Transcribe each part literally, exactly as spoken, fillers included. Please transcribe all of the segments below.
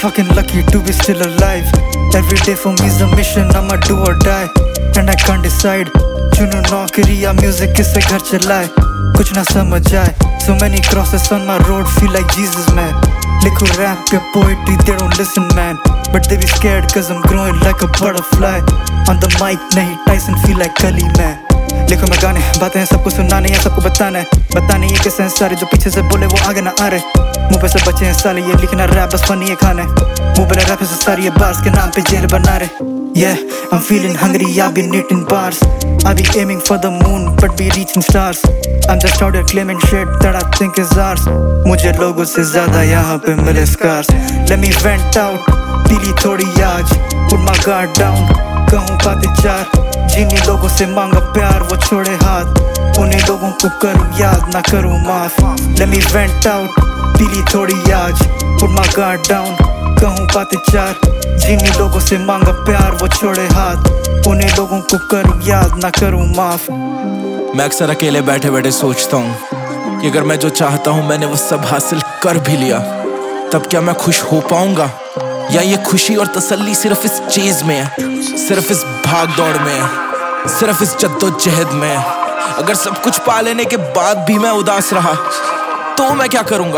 fucking lucky to be still alive. Every day for me is a mission, I'ma do or die. And I can't decide, चुनूं नौकरी या music किससे घर चलाए. कुछ ना समझ आए. So many crosses on my road, feel like Jesus man. लिखूं rap या poetry, they don't listen man. But they be scared cause I'm growing like a butterfly. On the mic नहीं Tyson feel like Kali man. लिखो मैं गाने, बातें हैं सबको सुनाने या सबको बताना है. बताने ये किसे हैं सारे जो पीछे से बोले वो आगे ना आ रहे. मुंह पे से बचे हैं साले ये लिखना रैप बस फनी है खाने. मुंह पे रैप से सारी ये बार्स के नाम पे जेल बना रहे. Yeah, I'm feeling hungry, I've been eating bars. I be aiming for the moon, but be reaching stars. I'm just out here claiming shit that I think is ours. मुझे लोगों से ज़्यादा यहाँ पे मिले scars. Let me vent out, पीली थोड़ी आज. Put my guard down, कहूँ बातें चार. जिन्हीं लोगों से मांगा प्यार वो छोड़े हाथ. उन्हीं लोगों को करूँ याद ना करूँ माफ. Let me vent out, पीली थोड़ी आज. Put my guard down, कहूँ बातें चार. जिन्हीं लोगों से मांगा प्यार वो छोड़े हाथ. उन्हीं लोगों को करूँ याद ना करूँ माफ. मैं अक्सर अकेले बैठे बैठे सोचता हूँ कि अगर मैं जो चाहता हूँ मैंने वो सब हासिल कर भी लिया, तब क्या मैं खुश हो पाऊंगा? या ये खुशी और तसल्ली सिर्फ इस चीज में है, सिर्फ इस भाग दौड़ में है, सिर्फ इस जद्दोजहद में है? अगर सब कुछ पा लेने के बाद भी मैं उदास रहा तो मैं क्या करूंगा?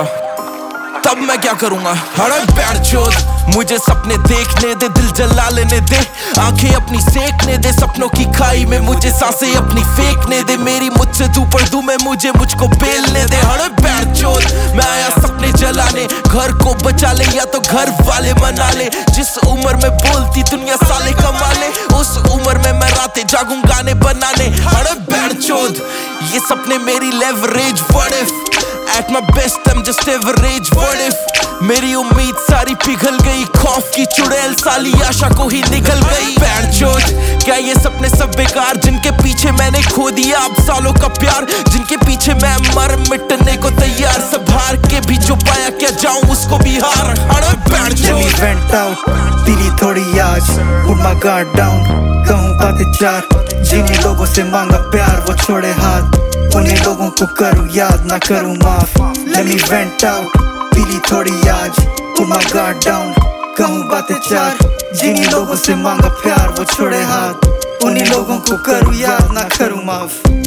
तब मैं क्या करूंगा? हड़े बैठचोद, मुझे सपने देखने दे, दिल जला लेने दे, आंखें अपनी सेकने दे, सपनों की खाई में मुझे सांसें अपनी फेंकने दे. मेरी मुझसे तू पढ़ दूं मैं, मुझे मुझको बेलने दे. हड़े बैठचोद, मैं आया सपने जलाने, घर को बचा ले या तो घर वाले मना ले. जिस उम्र में बोलती दुनिया साले कमा ले, उस उम्र में मैं रातें जागूं गाने बनाने. हड़े बैठचोद, ये सपने मेरी leverage. What if at my best I'm just average? What if मेरी उम्मीद सारी पिघल गई, खौफ की चुड़ैल साली आशा को ही निगल गई. बैठचोद, क्या ये सपने सब बेकार जिनके पीछे मैंने खो दिया अब सालों का प्यार, जिनके पीछे मैं मर मिटने को तैयार. सब हार के भी जो पाया क्या जाऊं उसको भी हार. अरे बैठचोद, Let me vent out, पीली थोड़ी आज. Put my guard down, कहूँ बातें चार. जिन्हीं लोगों से मांगा प्यार वो छोड़े हाथ. उन्हीं लोगों को करूँ याद ना करूँ माफ. Let me vent out, पीली थोड़ी आज. Put my guard down, कहूँ बातें चार. जिन्हीं लोगों से मांगा प्यार वो छोड़े हाथ. उन्हीं लोगों को करूँ याद ना करूँ माफ.